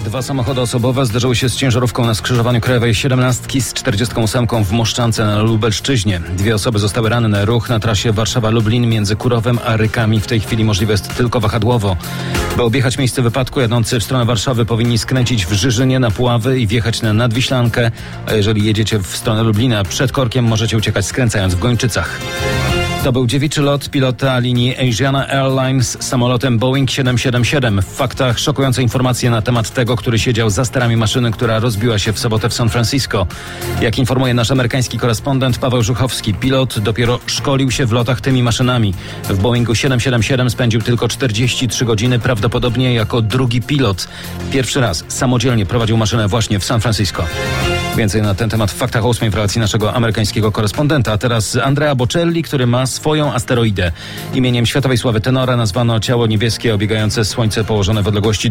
Dwa samochody osobowe zderzyły się z ciężarówką na skrzyżowaniu Krajowej 17 z 48 w Moszczance na Lubelszczyźnie. Dwie osoby zostały ranne. Ruch na trasie Warszawa-Lublin między Kurowem a Rykami w tej chwili możliwe jest tylko wahadłowo. By objechać miejsce wypadku, jadący w stronę Warszawy powinni skręcić w Żyżynie na Puławy i wjechać na Nadwiślankę, a jeżeli jedziecie w stronę Lublina przed korkiem, możecie uciekać skręcając w Gończycach. To był dziewiczy lot pilota linii Asiana Airlines samolotem Boeing 777. W faktach szokujące informacje na temat tego, który siedział za sterami maszyny, która rozbiła się w sobotę w San Francisco. Jak informuje nasz amerykański korespondent Paweł Żuchowski, pilot dopiero szkolił się w lotach tymi maszynami. W Boeingu 777 spędził tylko 43 godziny, prawdopodobnie jako drugi pilot. Pierwszy raz samodzielnie prowadził maszynę właśnie w San Francisco. Więcej na ten temat w faktach o 8 w relacji naszego amerykańskiego korespondenta. A teraz Andrea Bocelli, który ma swoją asteroidę. Imieniem światowej sławy tenora nazwano ciało niebieskie obiegające Słońce położone w odległości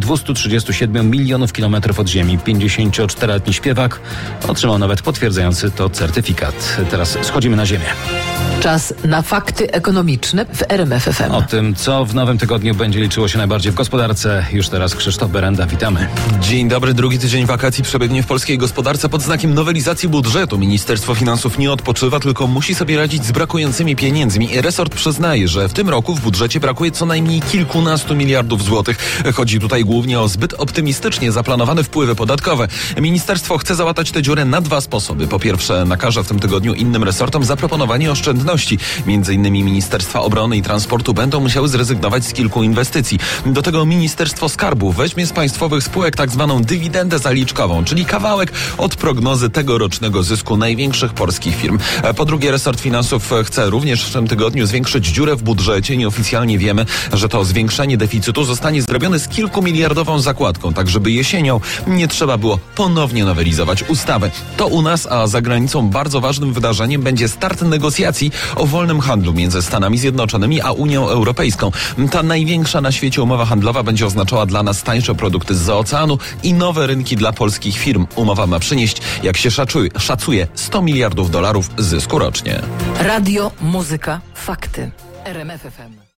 237 milionów kilometrów od Ziemi. 54-letni śpiewak otrzymał nawet potwierdzający to certyfikat. Teraz schodzimy na Ziemię. Czas na fakty ekonomiczne w RMF FM. O tym, co w nowym tygodniu będzie liczyło się najbardziej w gospodarce. Już teraz Krzysztof Berenda, witamy. Dzień dobry, drugi tydzień wakacji przebiegnie w polskiej gospodarce pod znakiem nowelizacji budżetu. Ministerstwo Finansów nie odpoczywa, tylko musi sobie radzić z brakującymi pieniędzmi. Resort przyznaje, że w tym roku w budżecie brakuje co najmniej kilkunastu miliardów złotych. Chodzi tutaj głównie o zbyt optymistycznie zaplanowane wpływy podatkowe. Ministerstwo chce załatać tę dziurę na dwa sposoby. Po pierwsze, nakaże w tym tygodniu innym resortom zaproponowanie oszczędności. Między innymi Ministerstwa Obrony i Transportu będą musiały zrezygnować z kilku inwestycji. Do tego Ministerstwo Skarbu weźmie z państwowych spółek tak zwaną dywidendę zaliczkową, czyli kawałek od prognozy tegorocznego zysku największych polskich firm. Po drugie, resort finansów chce również w tym tygodniu zwiększyć dziurę w budżecie. Nieoficjalnie wiemy, że to zwiększenie deficytu zostanie zrobione z kilkumiliardową zakładką, tak żeby jesienią nie trzeba było ponownie nowelizować ustawy. To u nas, a za granicą bardzo ważnym wydarzeniem będzie start negocjacji o wolnym handlu między Stanami Zjednoczonymi a Unią Europejską. Ta największa na świecie umowa handlowa będzie oznaczała dla nas tańsze produkty zza oceanu i nowe rynki dla polskich firm. Umowa ma przynieść, jak się szacuje, $100 miliardów zysku rocznie. Radio, muzyka, fakty. RMF FM.